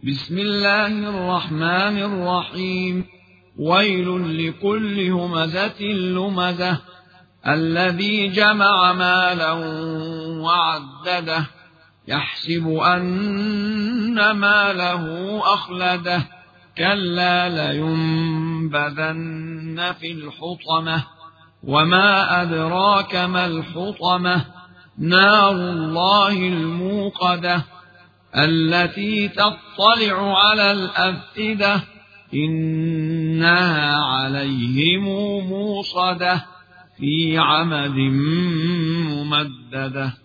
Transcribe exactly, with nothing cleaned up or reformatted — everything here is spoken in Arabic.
بسم الله الرحمن الرحيم. ويل لكل همزة لمزة الذي جمع مالا وعدده يحسب أن ماله أخلده كلا لينبذن في الحطمة وما أدراك ما الحطمة نار الله الموقدة التي تطلع على الأفئدة إنها عليهم موصدة في عمد ممددة.